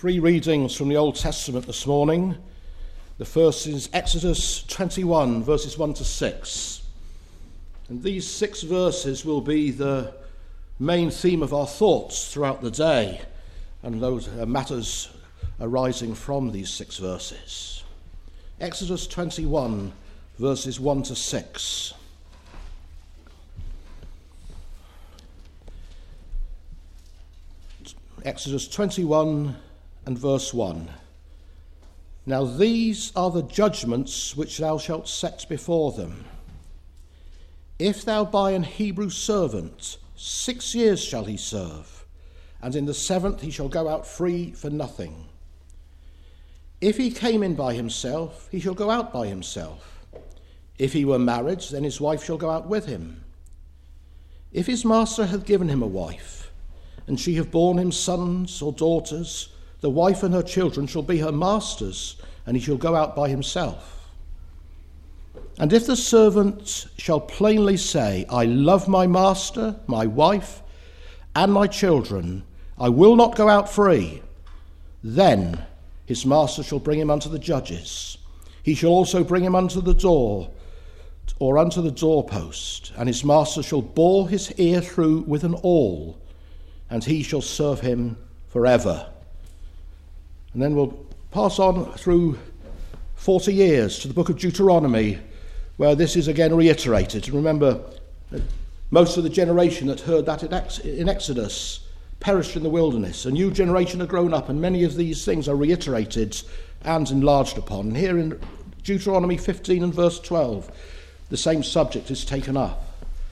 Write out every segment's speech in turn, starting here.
Three readings from the Old Testament this morning. The first is Exodus 21, verses 1 to 6. And these 6 verses will be the main theme of our thoughts throughout the day, and those matters arising from these 6 verses. Exodus 21, verses 1 to 6. Exodus 21 and verse 1. Now these are the judgments which thou shalt set before them. If thou buy an Hebrew servant, 6 years shall he serve, and in the 7th he shall go out free for nothing. If he came in by himself, he shall go out by himself. If he were married, then his wife shall go out with him. If his master hath given him a wife, and she have borne him sons or daughters, the wife and her children shall be her master's, and he shall go out by himself. And if the servant shall plainly say, I love my master, my wife, and my children, I will not go out free, then his master shall bring him unto the judges. He shall also bring him unto the door, or unto the doorpost, and his master shall bore his ear through with an awl, and he shall serve him forever. And then we'll pass on through 40 years to the book of Deuteronomy, where this is again reiterated. And remember, most of the generation that heard that in Exodus perished in the wilderness. A new generation had grown up, and many of these things are reiterated and enlarged upon. And here in Deuteronomy 15 and verse 12, the same subject is taken up.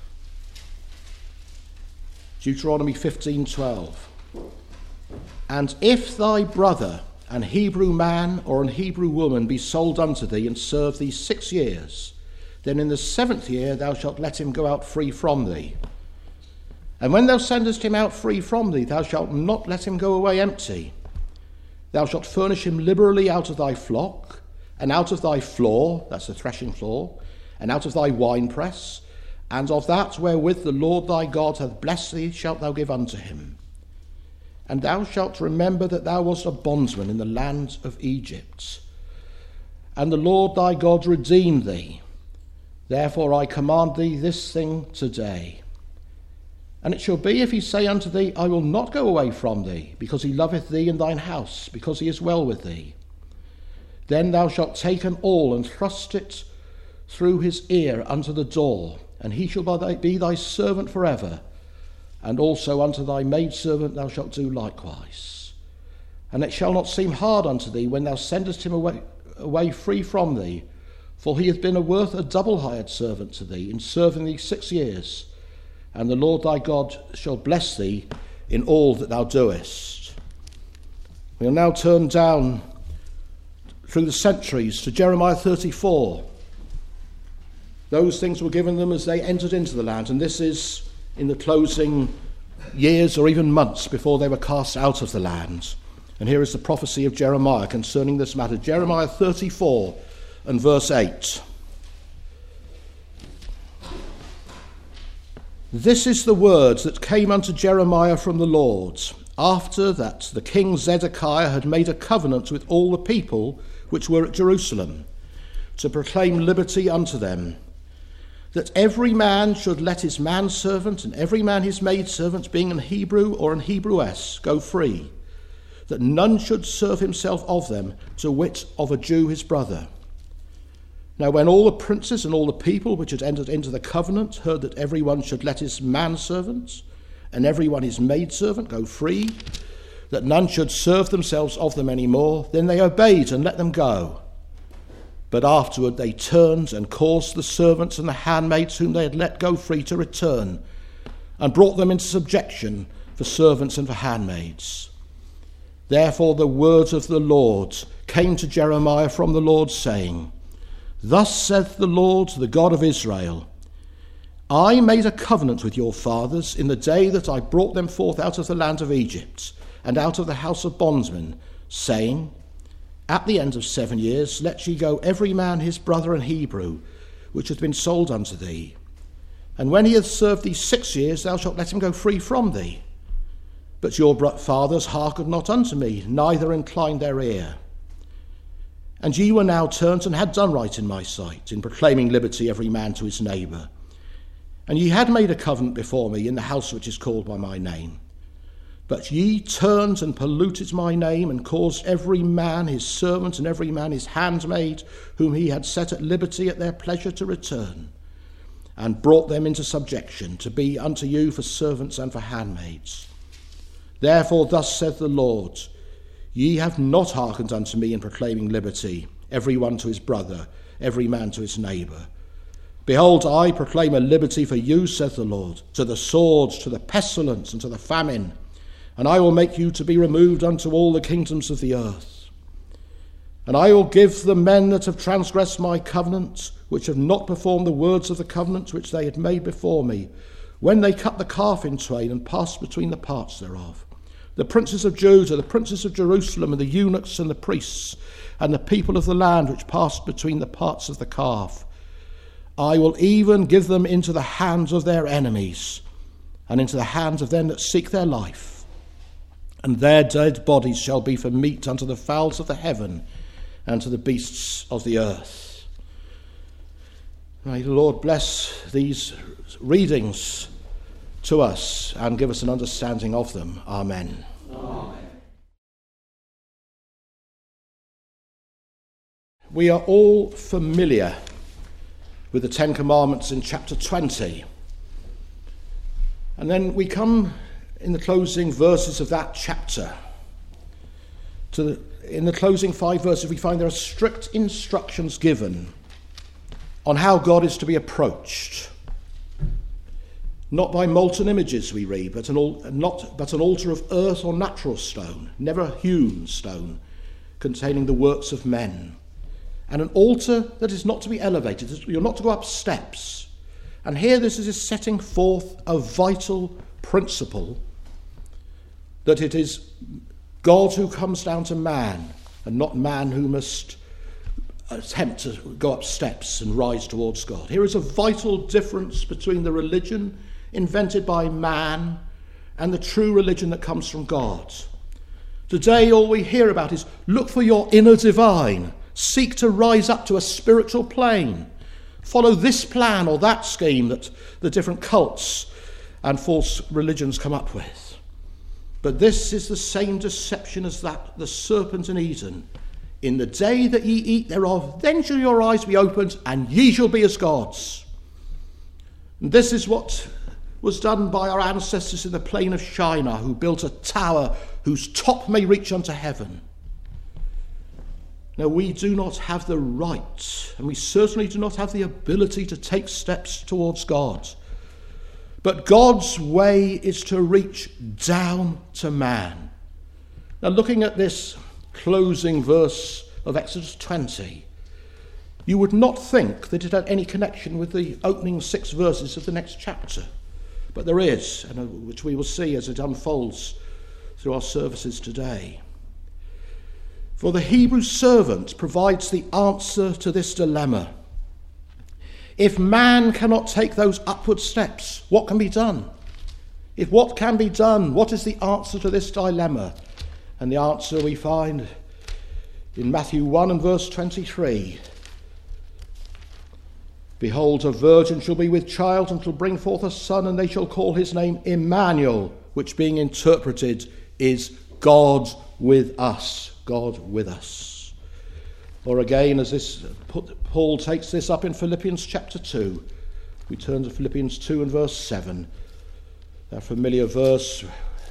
Deuteronomy 15:12. And if thy brother, an Hebrew man or an Hebrew woman, be sold unto thee and serve thee 6 years, then in the 7th year thou shalt let him go out free from thee. And when thou sendest him out free from thee, thou shalt not let him go away empty. Thou shalt furnish him liberally out of thy flock, and out of thy floor, that's the threshing floor, and out of thy winepress, and of that wherewith the Lord thy God hath blessed thee shalt thou give unto him. And thou shalt remember that thou wast a bondsman in the land of Egypt, and the Lord thy God redeemed thee. Therefore I command thee this thing today. And it shall be, if he say unto thee, I will not go away from thee, because he loveth thee and thine house, because he is well with thee, then thou shalt take an awl and thrust it through his ear unto the door, and he shall be thy servant forever. And also unto thy maidservant thou shalt do likewise. And it shall not seem hard unto thee when thou sendest him away free from thee, for he hath been worth a double hired servant to thee, in serving thee 6 years. And the Lord thy God shall bless thee in all that thou doest. We'll now turn down through the centuries to Jeremiah 34. Those things were given them as they entered into the land, and this is in the closing years or even months before they were cast out of the land. And here is the prophecy of Jeremiah concerning this matter. Jeremiah 34 and verse 8. This is the word that came unto Jeremiah from the Lord, after that the king Zedekiah had made a covenant with all the people which were at Jerusalem, to proclaim liberty unto them, that every man should let his manservant and every man his maidservant, being an Hebrew or an Hebrewess, go free, that none should serve himself of them, to wit, of a Jew his brother. Now when all the princes and all the people which had entered into the covenant heard that every one should let his manservant and every one his maidservant go free, that none should serve themselves of them any more, then they obeyed and let them go. But afterward they turned and caused the servants and the handmaids whom they had let go free to return, and brought them into subjection for servants and for handmaids. Therefore the word of the Lord came to Jeremiah from the Lord, saying, Thus saith the Lord, the God of Israel, I made a covenant with your fathers in the day that I brought them forth out of the land of Egypt, and out of the house of bondmen, saying, At the end of 7 years let ye go every man his brother and Hebrew, which hath been sold unto thee. And when he hath served thee 6 years, thou shalt let him go free from thee. But your fathers hearkened not unto me, neither inclined their ear. And ye were now turned and had done right in my sight, in proclaiming liberty every man to his neighbour. And ye had made a covenant before me in the house which is called by my name. But ye turned and polluted my name, and caused every man his servant and every man his handmaid, whom he had set at liberty at their pleasure, to return, and brought them into subjection, to be unto you for servants and for handmaids. Therefore thus saith the Lord, ye have not hearkened unto me in proclaiming liberty, every one to his brother, every man to his neighbour. Behold, I proclaim a liberty for you, saith the Lord, to the sword, to the pestilence, and to the famine, and I will make you to be removed unto all the kingdoms of the earth. And I will give the men that have transgressed my covenant, which have not performed the words of the covenant which they had made before me, when they cut the calf in twain and passed between the parts thereof, the princes of Judah, the princes of Jerusalem, and the eunuchs and the priests, and the people of the land which passed between the parts of the calf. I will even give them into the hands of their enemies, and into the hands of them that seek their life. And their dead bodies shall be for meat unto the fowls of the heaven, and to the beasts of the earth. May the Lord bless these readings to us and give us an understanding of them. Amen. Amen. We are all familiar with the Ten Commandments in chapter 20. And then we come in the closing verses of that chapter. In the closing 5 verses, we find there are strict instructions given on how God is to be approached. Not by molten images, we read, but an altar of earth or natural stone, never hewn stone, containing the works of men. And an altar that is not to be elevated. You're not to go up steps. And here this is setting forth a vital principle, that it is God who comes down to man, and not man who must attempt to go up steps and rise towards God. Here is a vital difference between the religion invented by man and the true religion that comes from God. Today all we hear about is look for your inner divine, seek to rise up to a spiritual plane, follow this plan or that scheme that the different cults and false religions come up with. But this is the same deception as that the serpent in Eden. In the day that ye eat thereof, then shall your eyes be opened, and ye shall be as gods. And this is what was done by our ancestors in the plain of Shinar, who built a tower whose top may reach unto heaven. Now, we do not have the right, and we certainly do not have the ability to take steps towards God. But God's way is to reach down to man. Now, looking at this closing verse of Exodus 20, you would not think that it had any connection with the opening 6 verses of the next chapter. But there is, and which we will see as it unfolds through our services today. For the Hebrew servant provides the answer to this dilemma. If man cannot take those upward steps, what can be done? If what can be done, what is the answer to this dilemma? And the answer we find in Matthew 1 and verse 23. Behold, a virgin shall be with child and shall bring forth a son, and they shall call his name Emmanuel, which being interpreted is God with us. God with us. Or again, as Paul takes this up in Philippians chapter 2, we turn to Philippians 2 and verse 7, that familiar verse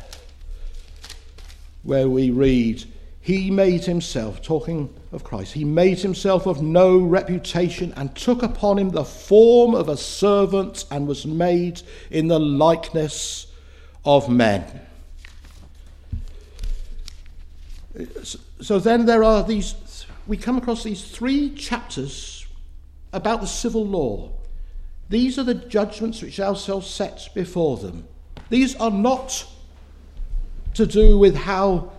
where we read, he made himself, talking of Christ, he made himself of no reputation and took upon him the form of a servant and was made in the likeness of men. So then there are we come across these 3 chapters about the civil law. These are the judgments which thou shalt set before them. These are not to do with how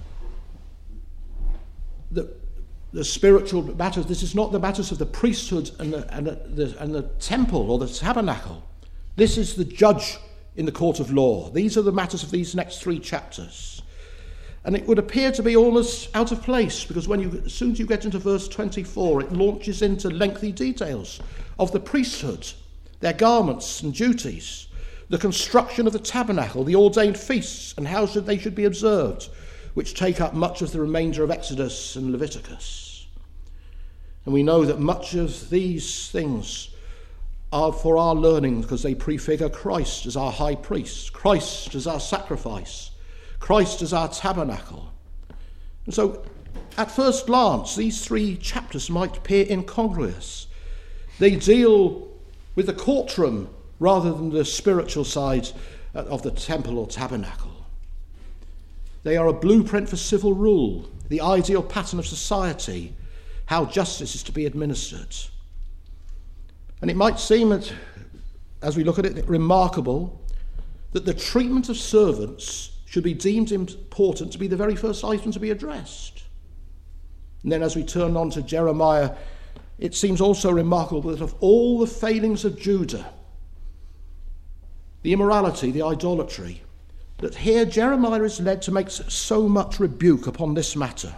the spiritual matters. This is not the matters of the priesthood and the temple or the tabernacle. This is the in the court of law. These are the matters of these next 3 chapters. And it would appear to be almost out of place, because as soon as you get into verse 24, it launches into lengthy details of the priesthood, their garments and duties, the construction of the tabernacle, the ordained feasts, and how they should be observed, which take up much of the remainder of Exodus and Leviticus. And we know that much of these things are for our learning because they prefigure Christ as our high priest, Christ as our sacrifice, Christ as our tabernacle. And so, at first glance, these 3 chapters might appear incongruous. They deal with the courtroom rather than the spiritual side of the temple or tabernacle. They are a blueprint for civil rule, the ideal pattern of society, how justice is to be administered. And it might seem, as we look at it, remarkable that the treatment of servants should be deemed important to be the very first item to be addressed. And then as we turn on to Jeremiah, it seems also remarkable that of all the failings of Judah, the immorality, the idolatry, that here Jeremiah is led to make so much rebuke upon this matter.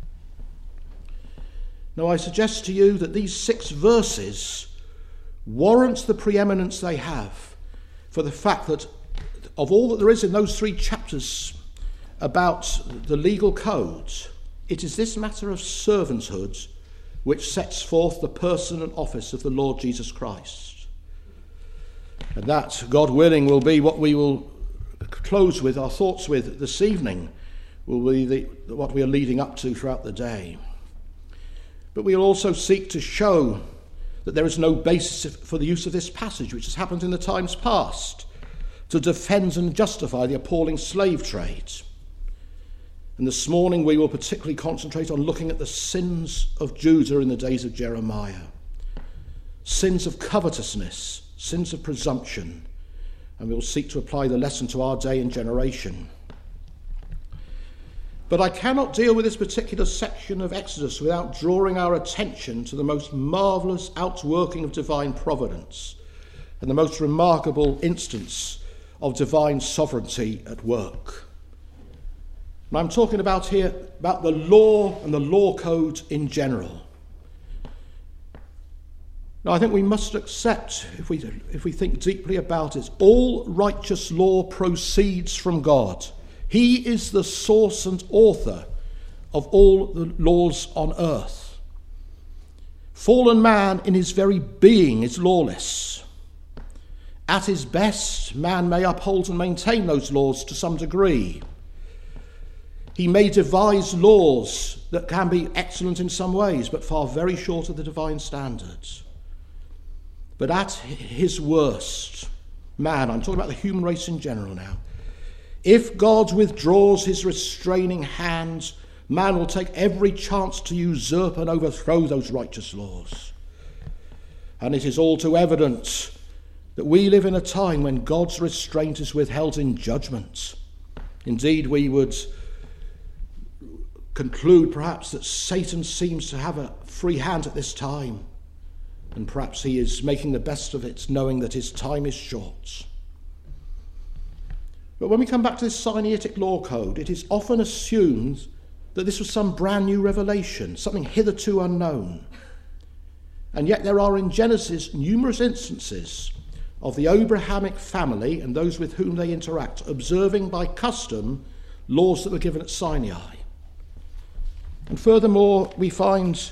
Now I suggest to you that these 6 verses warrant the preeminence they have for the fact that of all that there is in those 3 chapters about the legal codes, it is this matter of servanthood which sets forth the person and office of the Lord Jesus Christ. And that, God willing, will be what we will close with, our thoughts with this evening, will be what we are leading up to throughout the day. But we will also seek to show that there is no basis for the use of this passage, which has happened in the times past, to defend and justify the appalling slave trade. And this morning we will particularly concentrate on looking at the sins of Judah in the days of Jeremiah. Sins of covetousness, sins of presumption, and we will seek to apply the lesson to our day and generation. But I cannot deal with this particular section of Exodus without drawing our attention to the most marvellous outworking of divine providence and the most remarkable instance of divine sovereignty at work. And I'm talking about here about the law and the law code in general. Now, I think we must accept, if we think deeply about it, all righteous law proceeds from God. He is the source and author of all the laws on earth. Fallen man in his very being is lawless. At his best, man may uphold and maintain those laws to some degree. He may devise laws that can be excellent in some ways, but fall very short of the divine standards. But at his worst, man, I'm talking about the human race in general now, if God withdraws his restraining hand, man will take every chance to usurp and overthrow those righteous laws. And it is all too evident that we live in a time when God's restraint is withheld in judgment. Indeed, we would conclude perhaps that Satan seems to have a free hand at this time, and perhaps he is making the best of it, knowing that his time is short. But when we come back to this Sinaitic law code, it is often assumed that this was some brand new revelation, something hitherto unknown. And yet there are in Genesis numerous instances of the Abrahamic family and those with whom they interact, observing by custom laws that were given at Sinai. And furthermore, we find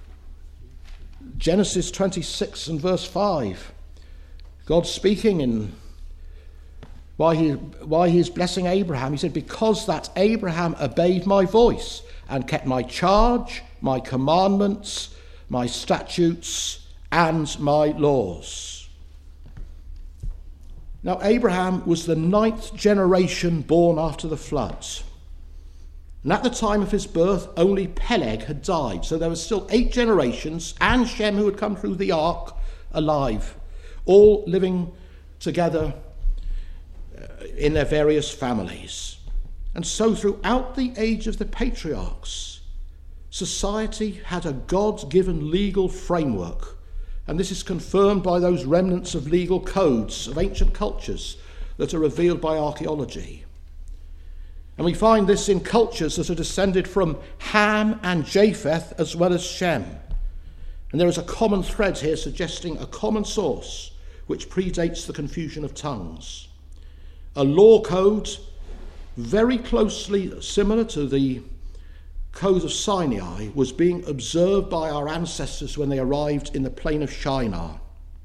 Genesis 26 and verse 5, God speaking in why he is blessing Abraham. He said, because that Abraham obeyed my voice and kept my charge, my commandments, my statutes, and my laws. Now, Abraham was the 9th generation born after the flood. And at the time of his birth, only Peleg had died. So there were still 8 generations, and Shem, who had come through the ark, alive, all living together in their various families. And so throughout the age of the patriarchs, society had a God-given legal framework. And this is confirmed by those remnants of legal codes of ancient cultures that are revealed by archaeology. And we find this in cultures that are descended from Ham and Japheth as well as Shem. And there is a common thread here suggesting a common source which predates the confusion of tongues. A law code very closely similar to the Code of Sinai was being observed by our ancestors when they arrived in the plain of Shinar.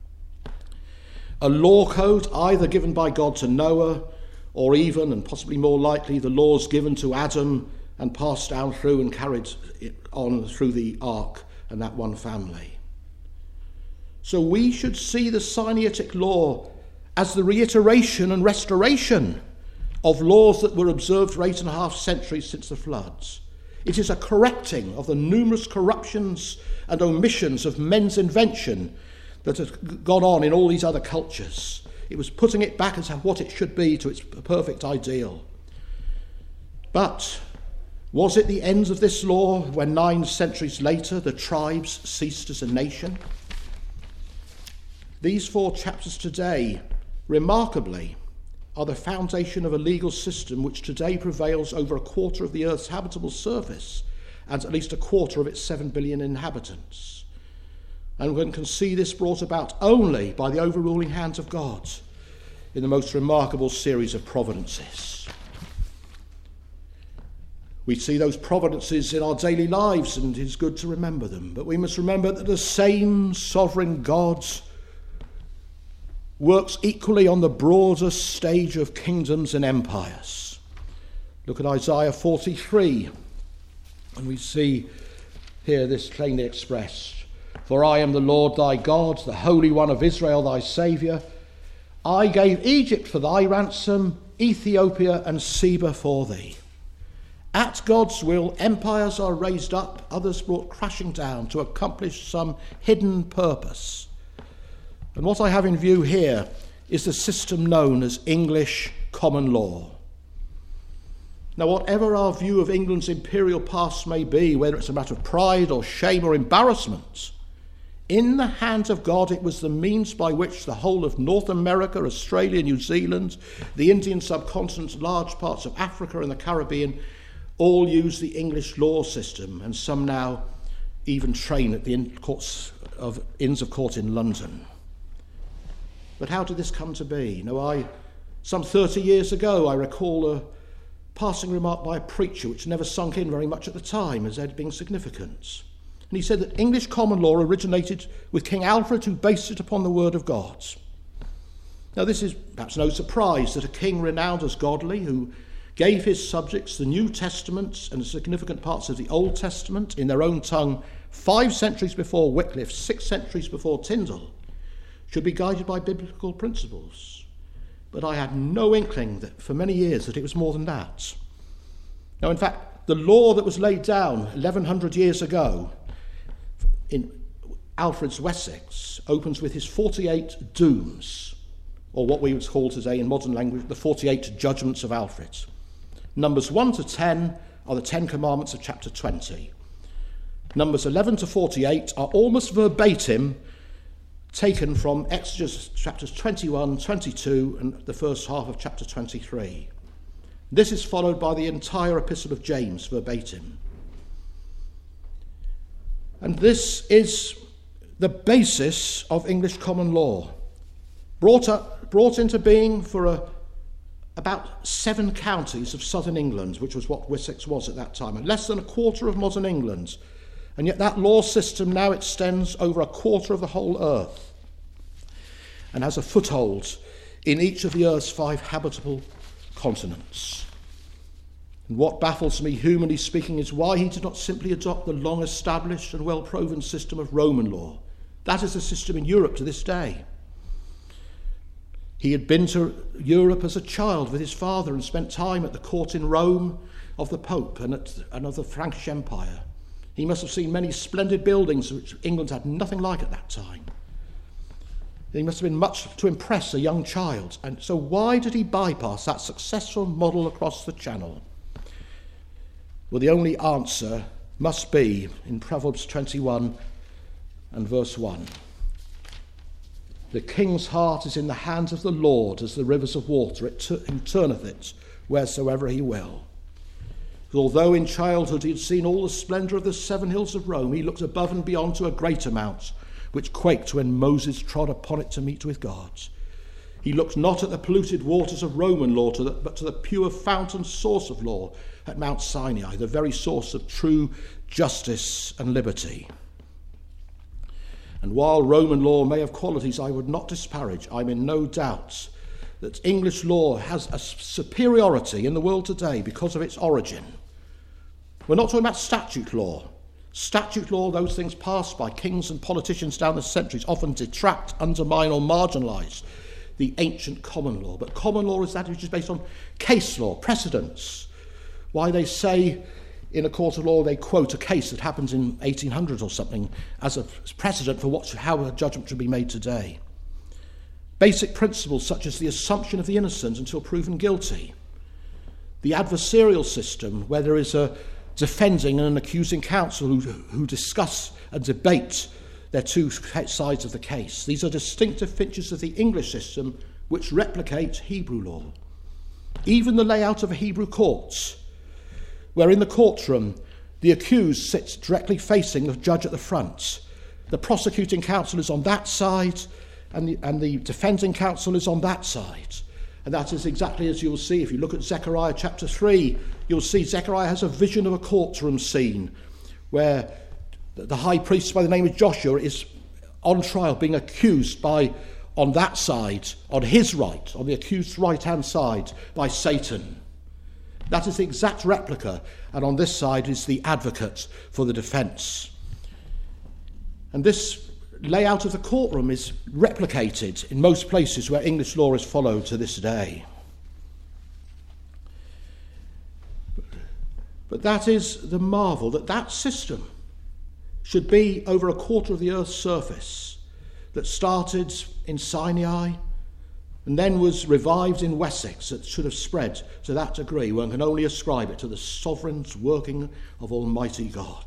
A law code either given by God to Noah, or even, and possibly more likely, the laws given to Adam and passed down through and carried on through the ark and that one family. So we should see the Sinaitic law as the reiteration and restoration of laws that were observed for 8.5 centuries since the floods. It is a correcting of the numerous corruptions and omissions of men's invention that had gone on in all these other cultures. It was putting it back as what it should be to its perfect ideal. But was it the end of this law when 9 centuries later the tribes ceased as a nation? These 4 chapters today, remarkably, are the foundation of a legal system which today prevails over a quarter of the earth's habitable surface and at least a quarter of its 7 billion inhabitants. And one can see this brought about only by the overruling hand of God in the most remarkable series of providences. We see those providences in our daily lives, and it is good to remember them. But we must remember that the same sovereign God works equally on the broader stage of kingdoms and empires. Look at Isaiah 43, and we see here this plainly expressed. For I am the Lord thy God, the Holy One of Israel, thy Saviour. I gave Egypt for thy ransom, Ethiopia and Seba for thee. At God's will, empires are raised up, others brought crashing down to accomplish some hidden purpose. And what I have in view here is the system known as English common law. Now, whatever our view of England's imperial past may be, whether it's a matter of pride or shame or embarrassment, in the hands of God, it was the means by which the whole of North America, Australia, New Zealand, the Indian subcontinent, large parts of Africa and the Caribbean, all use the English law system, and some now even train at the Inns of Court in London. But how did this come to be? Now, some 30 years ago, I recall a passing remark by a preacher which never sunk in very much at the time as being significant. And he said that English common law originated with King Alfred, who based it upon the word of God. Now, this is perhaps no surprise that a king renowned as godly, who gave his subjects the New Testament and the significant parts of the Old Testament in their own tongue 5 centuries before Wycliffe, 6 centuries before Tyndale, should be guided by biblical principles. But I had no inkling that for many years that it was more than that. Now, in fact, the law that was laid down 1100 years ago in Alfred's Wessex opens with his 48 dooms, or what we would call today in modern language the 48 judgments of Alfred. Numbers 1 to 10 are the 10 commandments of chapter 20. Numbers 11 to 48 are almost verbatim taken from Exodus chapters 21, 22 and the first half of chapter 23. This is followed by the entire epistle of James verbatim. And this is the basis of English common law, brought into being for about 7 counties of southern England, which was what Wessex was at that time, and less than a quarter of modern England. And yet that law system now extends over a quarter of the whole earth and has a foothold in each of the earth's 5 habitable continents. And what baffles me, humanly speaking, is why he did not simply adopt the long-established and well-proven system of Roman law. That is the system in Europe to this day. He had been to Europe as a child with his father and spent time at the court in Rome of the Pope and of the Frankish Empire. He must have seen many splendid buildings which England had nothing like at that time. He must have been much to impress a young child. And so why did he bypass that successful model across the Channel? Well, the only answer must be in Proverbs 21 and verse 1. The king's heart is in the hands of the Lord as the rivers of water. He turneth it wheresoever he will. For although in childhood he had seen all the splendour of the 7 hills of Rome, he looked above and beyond to a greater mount, which quaked when Moses trod upon it to meet with God. He looked not at the polluted waters of Roman law, but to the pure fountain source of law at Mount Sinai, the very source of true justice and liberty. And while Roman law may have qualities I would not disparage, I'm in no doubt that English law has a superiority in the world today because of its origin. We're not talking about statute law. Statute law, those things passed by kings and politicians down the centuries, often detract, undermine or marginalise the ancient common law. But common law is that which is based on case law, precedents. Why they say in a court of law they quote a case that happens in 1800 or something as a precedent for how a judgment should be made today. Basic principles such as the assumption of the innocent until proven guilty. The adversarial system, where there is a defending and an accusing counsel who discuss and debate their two sides of the case. These are distinctive features of the English system which replicate Hebrew law. Even the layout of a Hebrew court, where in the courtroom the accused sits directly facing the judge at the front. The prosecuting counsel is on that side and the defending counsel is on that side. And that is exactly as you'll see. If you look at Zechariah chapter 3, you'll see Zechariah has a vision of a courtroom scene where the high priest by the name of Joshua is on trial being accused on that side, on his right, on the accused's right-hand side, by Satan. That is the exact replica, and on this side is the advocate for the defence. And this layout of the courtroom is replicated in most places where English law is followed to this day. But that is the marvel, that system should be over a quarter of the earth's surface, that started in Sinai and then was revived in Wessex, that should have spread to that degree. One can only ascribe it to the sovereign working of Almighty God.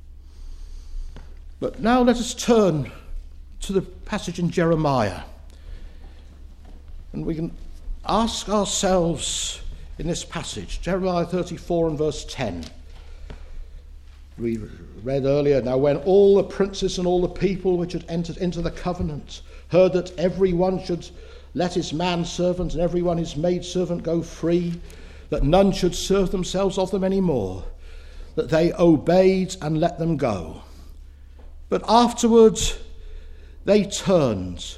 But now let us turn to the passage in Jeremiah. And we can ask ourselves in this passage, Jeremiah 34 and verse 10. We read earlier, now when all the princes and all the people which had entered into the covenant heard that every one should let his manservant and every one his maidservant go free, that none should serve themselves of them any more, that they obeyed and let them go. But afterwards they turned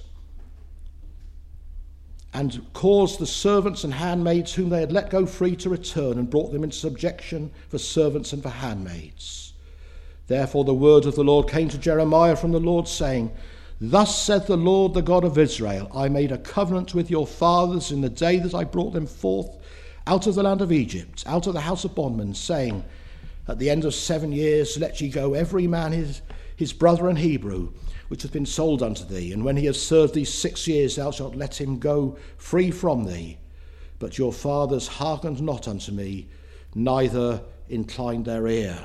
and caused the servants and handmaids whom they had let go free to return, and brought them into subjection for servants and for handmaids. Therefore the word of the Lord came to Jeremiah from the Lord, saying, Thus saith the Lord, the God of Israel, I made a covenant with your fathers in the day that I brought them forth out of the land of Egypt, out of the house of bondmen, saying, At the end of 7 years let ye go every man his brother and Hebrew, which hath been sold unto thee, and when he has served these 6 years thou shalt let him go free from thee. But your fathers hearkened not unto me, neither inclined their ear.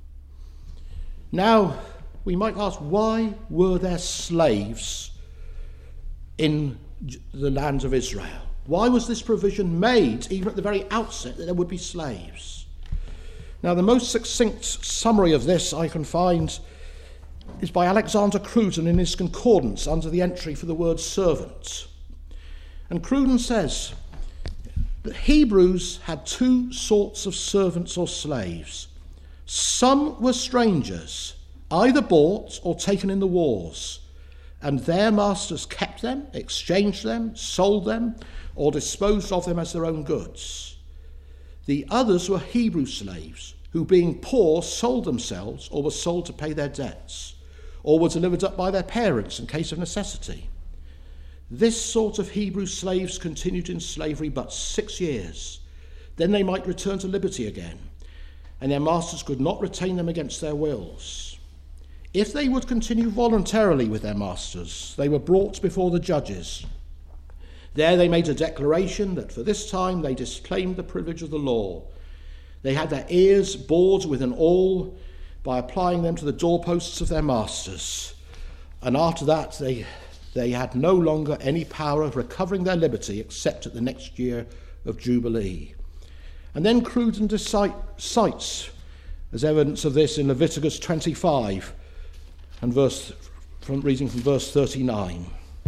Now, we might ask, why were there slaves in the lands of Israel? Why was this provision made, even at the very outset, that there would be slaves? Now, the most succinct summary of this I can find is by Alexander Cruden in his concordance under the entry for the word servant. And Cruden says that Hebrews had 2 sorts of servants or slaves. Some were strangers, either bought or taken in the wars, and their masters kept them, exchanged them, sold them, or disposed of them as their own goods. The others were Hebrew slaves, who being poor sold themselves or were sold to pay their debts, or were delivered up by their parents in case of necessity. This sort of Hebrew slaves continued in slavery but 6 years. Then they might return to liberty again, and their masters could not retain them against their wills. If they would continue voluntarily with their masters, they were brought before the judges. There they made a declaration that for this time they disclaimed the privilege of the law. They had their ears bored with an awl by applying them to the doorposts of their masters. And after that they they had no longer any power of recovering their liberty except at the next year of Jubilee. And then Cruden cites as evidence of this in Leviticus 25 and reading from verse 39.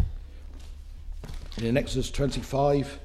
In Exodus 25,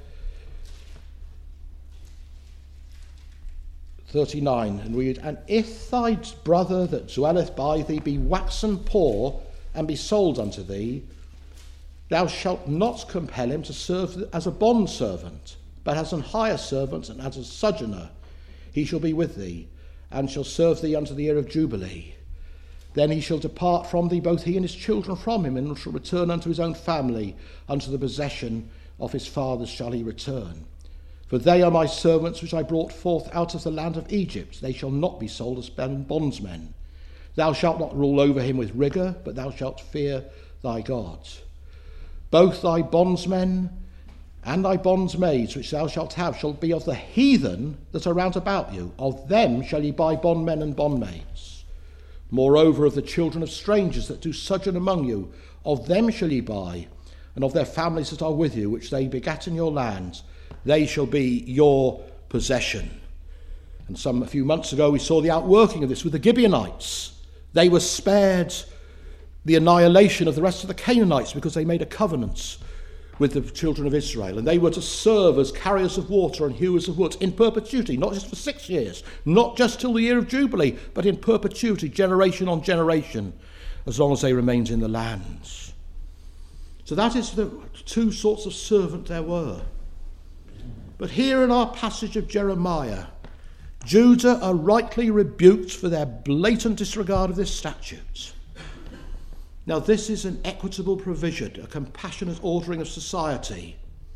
39, and read, "And if thy brother that dwelleth by thee be waxen poor, and be sold unto thee, thou shalt not compel him to serve as a bondservant, but as an hire servant and as a sojourner. He shall be with thee, and shall serve thee unto the year of Jubilee. Then he shall depart from thee, both he and his children from him, and shall return unto his own family, unto the possession of his fathers shall he return. For they are my servants which I brought forth out of the land of Egypt. They shall not be sold as bondsmen. Thou shalt not rule over him with rigour, but thou shalt fear thy God. Both thy bondsmen and thy bondsmaids which thou shalt have shall be of the heathen that are round about you. Of them shall ye buy bondmen and bondmaids. Moreover, of the children of strangers that do sojourn among you, of them shall ye buy, and of their families that are with you, which they begat in your land, they shall be your possession." And a few months ago we saw the outworking of this with the Gibeonites. They were spared the annihilation of the rest of the Canaanites because they made a covenant with the children of Israel, and they were to serve as carriers of water and hewers of wood in perpetuity, not just for 6 years, not just till the year of Jubilee, but in perpetuity, generation on generation, as long as they remained in the lands. So that is the two sorts of servant there were. But here in our passage of Jeremiah, Judah are rightly rebuked for their blatant disregard of this statute. Now, this is an equitable provision, a compassionate ordering of society.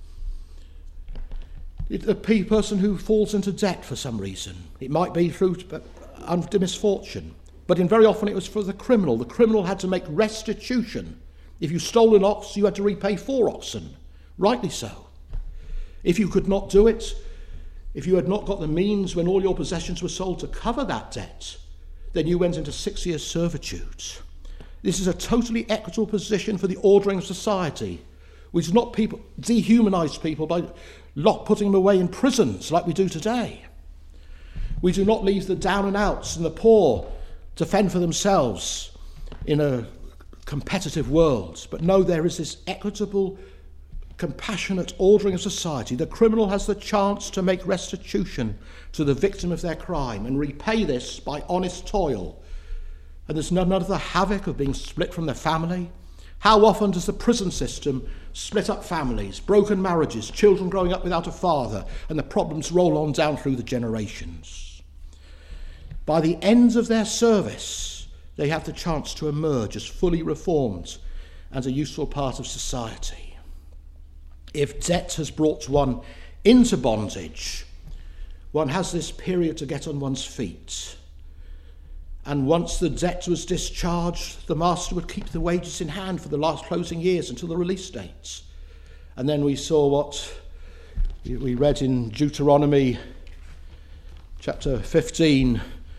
A person who falls into debt for some reason, it might be through misfortune, but very often it was for the criminal. The criminal had to make restitution. If you stole an ox, you had to repay 4 oxen, rightly so. If you could not do it, if you had not got the means when all your possessions were sold to cover that debt, then you went into 6 years' servitude. This is a totally equitable position for the ordering of society. We do not dehumanize people by putting them away in prisons like we do today. We do not leave the down and outs and the poor to fend for themselves in a competitive world. But no, there is this equitable, compassionate ordering of society. The criminal has the chance to make restitution to the victim of their crime and repay this by honest toil. And there's none of the havoc of being split from their family. How often does the prison system split up families, broken marriages, children growing up without a father, and the problems roll on down through the generations? By the end of their service, they have the chance to emerge as fully reformed and a useful part of society. If debt has brought one into bondage, one has this period to get on one's feet. And once the debt was discharged, the master would keep the wages in hand for the last closing years until the release dates. And then we saw what we read in Deuteronomy chapter 15,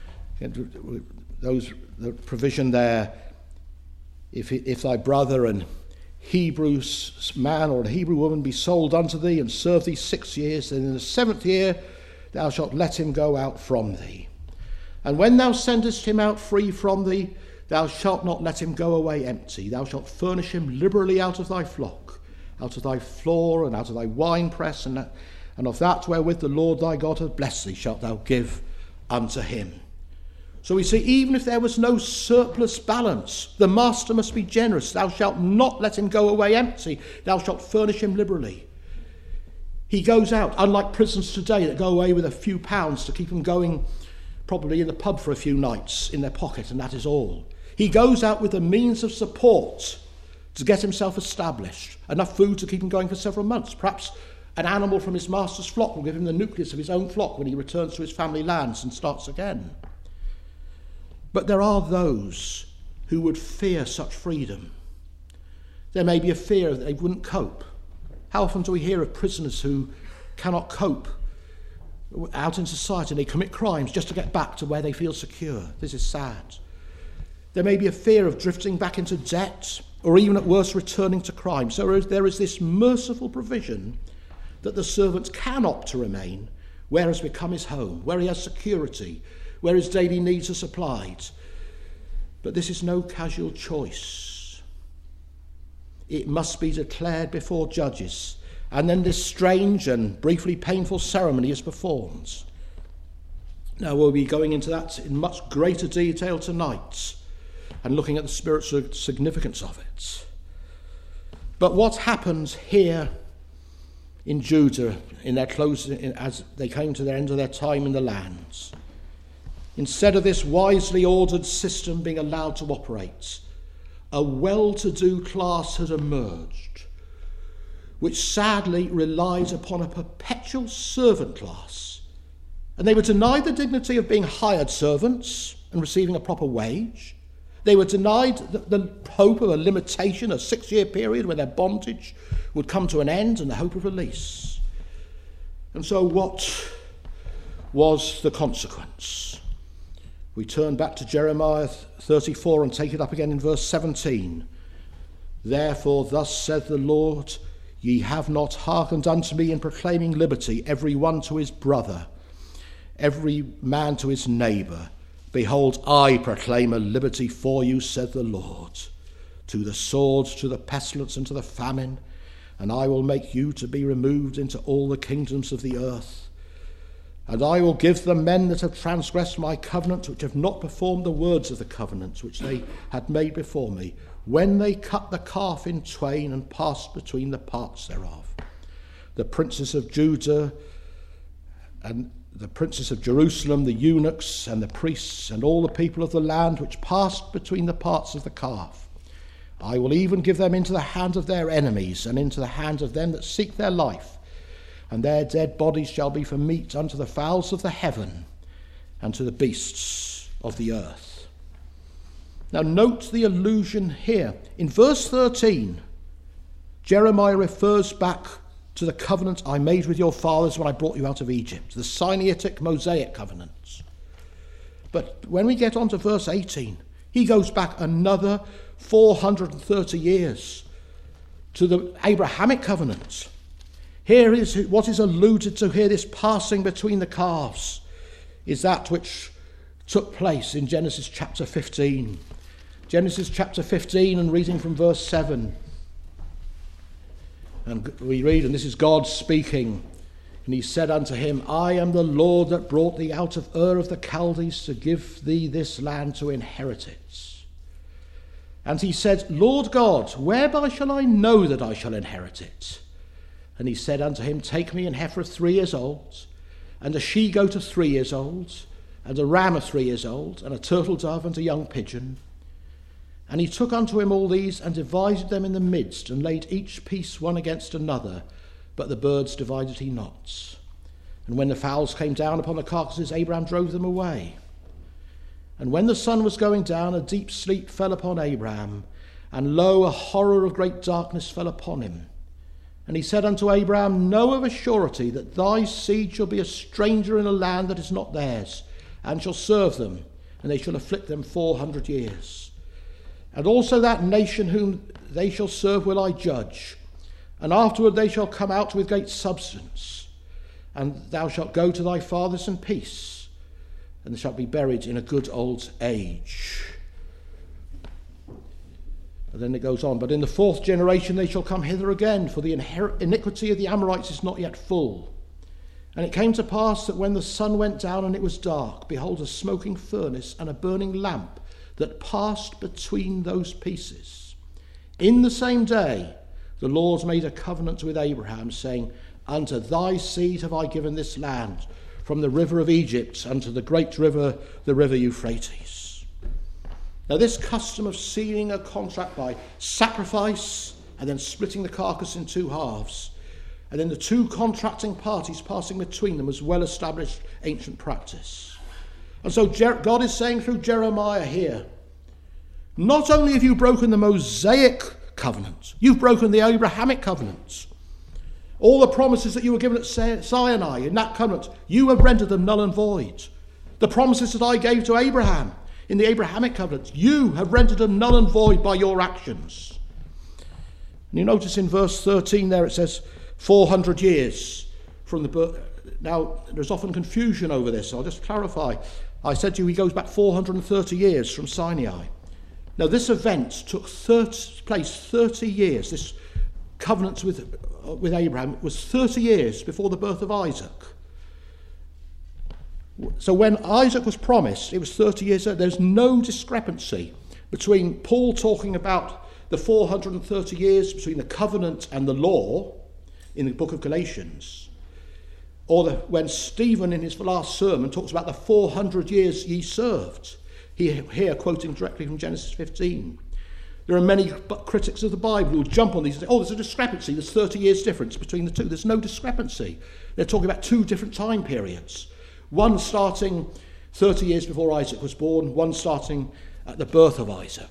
the provision there, if thy brother and Hebrew man or a Hebrew woman be sold unto thee and serve thee 6 years, then in the 7th year thou shalt let him go out from thee. And when thou sendest him out free from thee, thou shalt not let him go away empty. Thou shalt furnish him liberally out of thy flock, out of thy floor, and out of thy winepress, and of that wherewith the Lord thy God hath blessed thee shalt thou give unto him. So we see, even if there was no surplus balance, the master must be generous. Thou shalt not let him go away empty. Thou shalt furnish him liberally. He goes out, unlike prisons today that go away with a few pounds to keep them going, probably in the pub for a few nights in their pocket, and that is all. He goes out with the means of support to get himself established, enough food to keep him going for several months. Perhaps an animal from his master's flock will give him the nucleus of his own flock when he returns to his family lands and starts again. But there are those who would fear such freedom. There may be a fear that they wouldn't cope. How often do we hear of prisoners who cannot cope out in society and they commit crimes just to get back to where they feel secure? This is sad. There may be a fear of drifting back into debt or even at worst returning to crime. So there is this merciful provision that the servant can opt to remain where has become his home, where he has security, where his daily needs are supplied. But this is no casual choice. It must be declared before judges, and then this strange and briefly painful ceremony is performed. Now we'll be going into that in much greater detail tonight and looking at the spiritual significance of it. But what happens here in Judah in their closing, as they came to the end of their time in the lands, instead of this wisely ordered system being allowed to operate, a well-to-do class had emerged, which sadly relies upon a perpetual servant class. And they were denied the dignity of being hired servants and receiving a proper wage. They were denied the hope of a limitation, a 6-year period when their bondage would come to an end and the hope of release. And so what was the consequence? We turn back to Jeremiah 34 and take it up again in verse 17. Therefore, thus saith the Lord, ye have not hearkened unto me in proclaiming liberty, every one to his brother, every man to his neighbour. Behold, I proclaim a liberty for you, said the Lord, to the sword, to the pestilence, and to the famine, and I will make you to be removed into all the kingdoms of the earth. And I will give the men that have transgressed my covenant, which have not performed the words of the covenant which they had made before me, when they cut the calf in twain and passed between the parts thereof. The princes of Judah and the princes of Jerusalem, the eunuchs and the priests, and all the people of the land which passed between the parts of the calf. I will even give them into the hand of their enemies, and into the hand of them that seek their life. And their dead bodies shall be for meat unto the fowls of the heaven, and to the beasts of the earth. Now note the allusion here. In verse 13, Jeremiah refers back to the covenant I made with your fathers when I brought you out of Egypt, the Sinaitic Mosaic covenants. But when we get on to verse 18, he goes back another 430 years to the Abrahamic covenant. Here is what is alluded to here, this passing between the calves, is that which took place in Genesis chapter 15. Genesis chapter 15, and reading from verse 7. And we read, and this is God speaking, and he said unto him, I am the Lord that brought thee out of Ur of the Chaldees to give thee this land to inherit it. And he said, Lord God, whereby shall I know that I shall inherit it? And he said unto him, take me an heifer of 3 years old, and a she-goat of 3 years old, and a ram of 3 years old, and a turtle dove, and a young pigeon. And he took unto him all these, and divided them in the midst, and laid each piece one against another, but the birds divided he not. And when the fowls came down upon the carcasses, Abraham drove them away. And when the sun was going down, a deep sleep fell upon Abraham, and lo, a horror of great darkness fell upon him. And he said unto Abraham, know of a surety that thy seed shall be a stranger in a land that is not theirs, and shall serve them, and they shall afflict them 400 years. And also that nation whom they shall serve will I judge, and afterward they shall come out with great substance. And thou shalt go to thy fathers in peace, and thou shalt be buried in a good old age. And then it goes on, but in the 4th generation they shall come hither again, for the iniquity of the Amorites is not yet full. And it came to pass that when the sun went down and it was dark, behold, a smoking furnace and a burning lamp that passed between those pieces. In the same day the Lord made a covenant with Abraham, saying, unto thy seed have I given this land, from the river of Egypt unto the great river, the river Euphrates. Now this custom of sealing a contract by sacrifice and then splitting the carcass in 2 halves, and then the 2 contracting parties passing between them, was well-established ancient practice. And so God is saying through Jeremiah here, not only have you broken the Mosaic covenant, you've broken the Abrahamic covenant. All the promises that you were given at Sinai in that covenant, you have rendered them null and void. The promises that I gave to Abraham in the Abrahamic covenant, you have rendered them null and void by your actions. And you notice in verse 13 there it says 400 years from the birth. Now, there's often confusion over this, so I'll just clarify. I said to you he goes back 430 years from Sinai. Now, this event took place 30 years. This covenant with Abraham was 30 years before the birth of Isaac. So when Isaac was promised, it was 30 years later. There's no discrepancy between Paul talking about the 430 years between the covenant and the law in the book of Galatians, or when Stephen in his last sermon talks about the 400 years ye served. Here quoting directly from Genesis 15. There are many critics of the Bible who jump on these and say, oh, there's a discrepancy, there's 30 years difference between the two. There's no discrepancy. They're talking about two different time periods. One starting 30 years before Isaac was born, one starting at the birth of Isaac.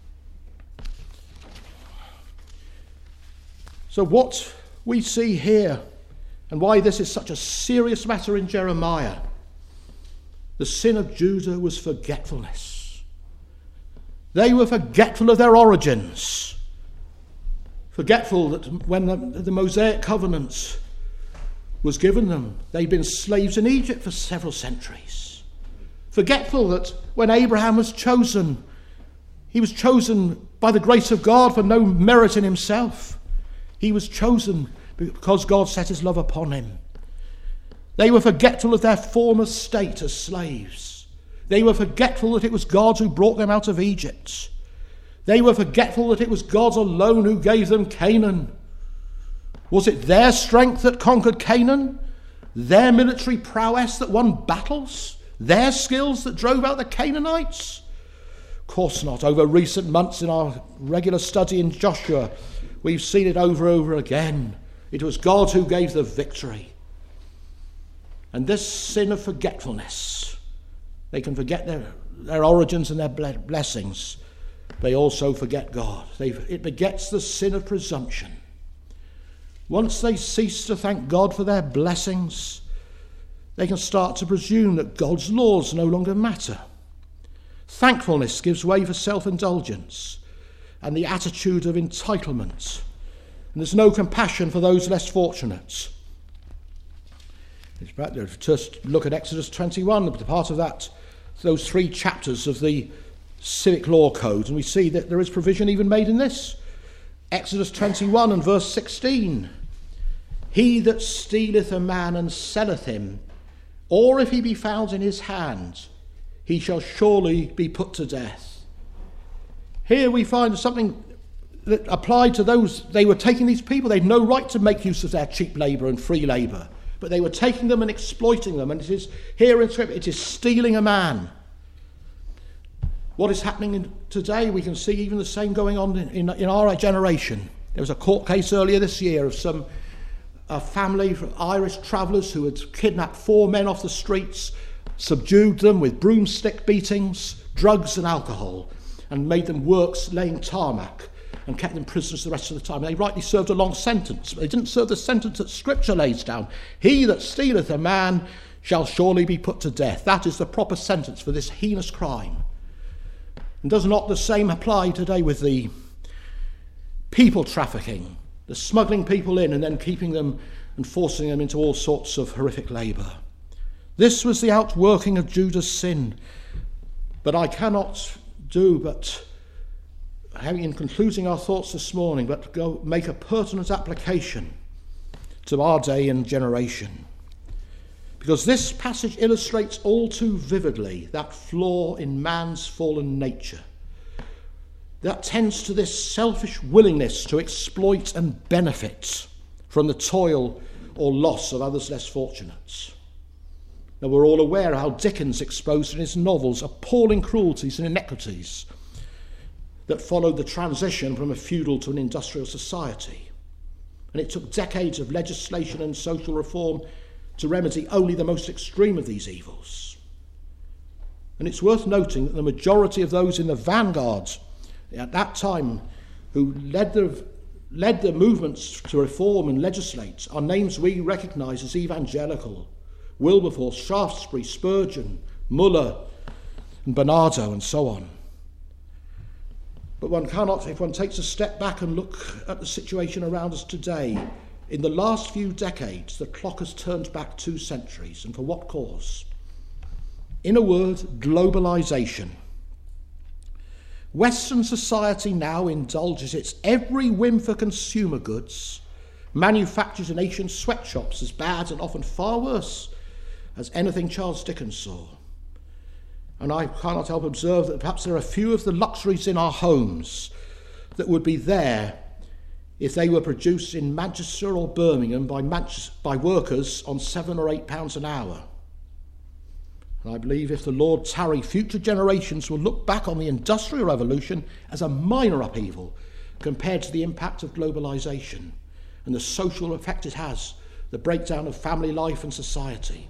So what we see here, and why this is such a serious matter in Jeremiah, the sin of Judah was forgetfulness. They were forgetful of their origins. Forgetful that when the Mosaic covenant was given them, they'd been slaves in Egypt for several centuries. Forgetful that when Abraham was chosen, he was chosen by the grace of God for no merit in himself. He was chosen because God set his love upon him. They were forgetful of their former state as slaves. They were forgetful that it was God who brought them out of Egypt. They were forgetful that it was God alone who gave them Canaan. Was it their strength that conquered Canaan? Their military prowess that won battles? Their skills that drove out the Canaanites? Of course not. Over recent months in our regular study in Joshua, we've seen it over and over again. It was God who gave the victory. And this sin of forgetfulness, they can forget their origins and their blessings. They also forget God. It begets the sin of presumption. Once they cease to thank God for their blessings, they can start to presume that God's laws no longer matter. Thankfulness gives way for self-indulgence and the attitude of entitlement. And there's no compassion for those less fortunate. Just look at Exodus 21, part of that, those 3 chapters of the civic law code, and we see that there is provision even made in this. Exodus 21 and verse 16. He that stealeth a man and selleth him, or if he be found in his hand, he shall surely be put to death. Here we find something that applied to those. They were taking these people. They had no right to make use of their cheap labour and free labour, but they were taking them and exploiting them. And it is here in Scripture, it is stealing a man. What is happening today, we can see even the same going on in our generation. There was a court case earlier this year of a family of Irish travellers who had kidnapped 4 men off the streets, subdued them with broomstick beatings, drugs and alcohol, and made them work laying tarmac, and kept them prisoners the rest of the time. They rightly served a long sentence, but they didn't serve the sentence that Scripture lays down. He that stealeth a man shall surely be put to death. That is the proper sentence for this heinous crime. And does not the same apply today with the people trafficking, the smuggling people in and then keeping them and forcing them into all sorts of horrific labour? This was the outworking of Judah's sin. But I cannot do but, in concluding our thoughts this morning, but go make a pertinent application to our day and generation. Because this passage illustrates all too vividly that flaw in man's fallen nature that tends to this selfish willingness to exploit and benefit from the toil or loss of others less fortunate. Now, we're all aware how Dickens exposed in his novels appalling cruelties and inequities that followed the transition from a feudal to an industrial society. And it took decades of legislation and social reform to remedy only the most extreme of these evils. And it's worth noting that the majority of those in the vanguard at that time who led the movements to reform and legislate are names we recognise as evangelical: Wilberforce, Shaftesbury, Spurgeon, Muller and Bernardo, and so on. But one cannot, if one takes a step back and look at the situation around us today, in the last few decades, the clock has turned back 2 centuries. And for what cause? In a word, globalization. Western society now indulges its every whim for consumer goods, manufactures in Asian sweatshops as bad and often far worse as anything Charles Dickens saw. And I cannot help observe that perhaps there are a few of the luxuries in our homes that would be there if they were produced in Manchester or Birmingham by workers on £7 or £8 an hour. And I believe if the Lord tarry, future generations will look back on the Industrial Revolution as a minor upheaval compared to the impact of globalisation and the social effect it has, the breakdown of family life and society.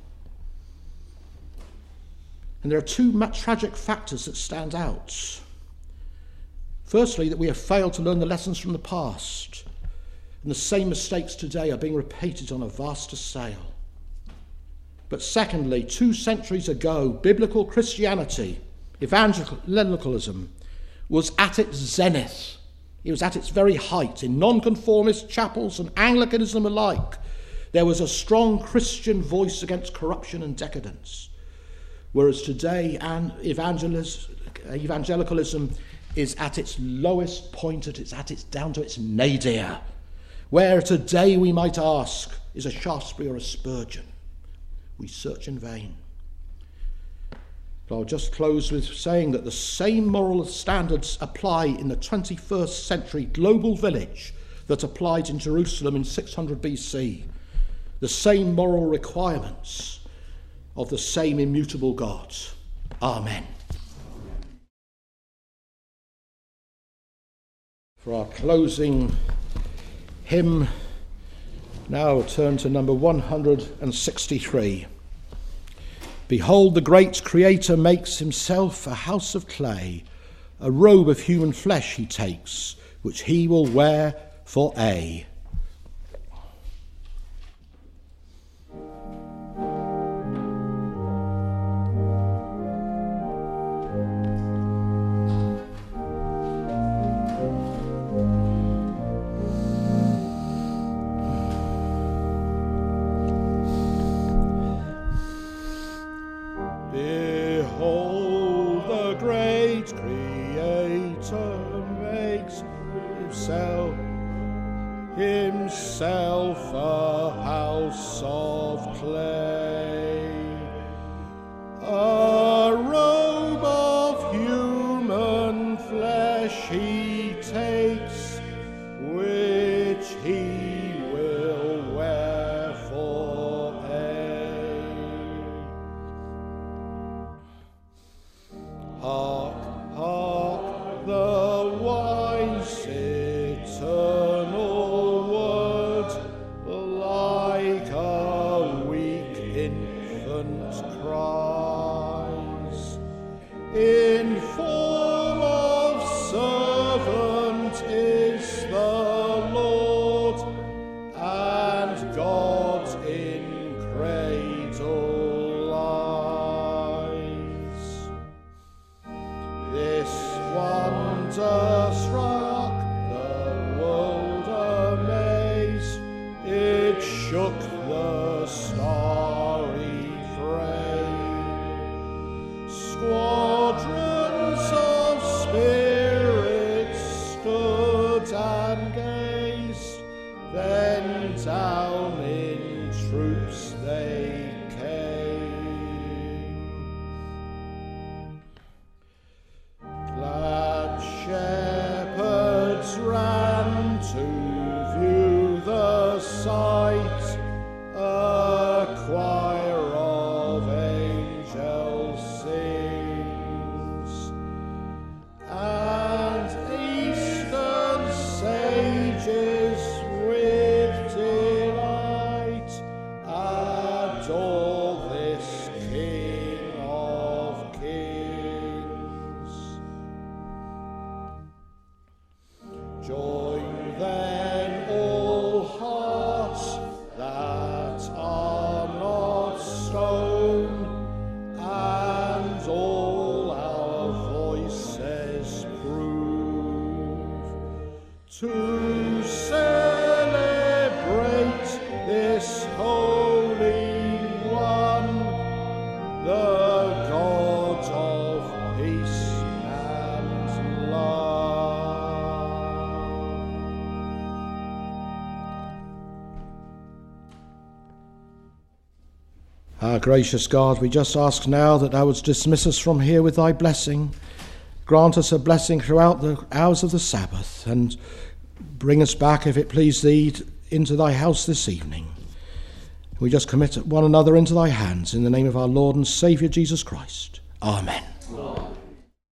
And there are 2 tragic factors that stand out. Firstly, that we have failed to learn the lessons from the past, and the same mistakes today are being repeated on a vaster scale. But secondly, 2 centuries ago, biblical Christianity, evangelicalism, was at its zenith. It was at its very height. In nonconformist chapels and Anglicanism alike, there was a strong Christian voice against corruption and decadence. Whereas today, evangelicalism is at its lowest point, down to its nadir. Where today we might ask, is a Shaftesbury or a Spurgeon? We search in vain. But I'll just close with saying that the same moral standards apply in the 21st century global village that applied in Jerusalem in 600 BC. The same moral requirements of the same immutable God. Amen. For our closing hymn, now turn to number 163. Behold, the great Creator makes himself a house of clay, a robe of human flesh he takes, which he will wear for aye. Himself a house of clay, a robe of human flesh he takes, which he will wear for aye. Hark, hark, the wise eternal word, like a weak infant cries. In form of servant is the Lord, and God in cradle lies. This wonder-struck the world amazed, it shook the starry frame. Squadrons of spirits stood and gazed, then down in troops they came. Glad shepherds ran to view the sight, a choir of angels sings, and eastern sages with delight adore this King of Kings. Join then all hearts that are not stone, and all our voices prove, to celebrate this holy one, the God of peace and love. Our gracious God, we just ask now that thou wouldst dismiss us from here with thy blessing. Grant us a blessing throughout the hours of the Sabbath, and bring us back, if it please thee, into thy house this evening. We just commit one another into thy hands, in the name of our Lord and Saviour Jesus Christ. Amen.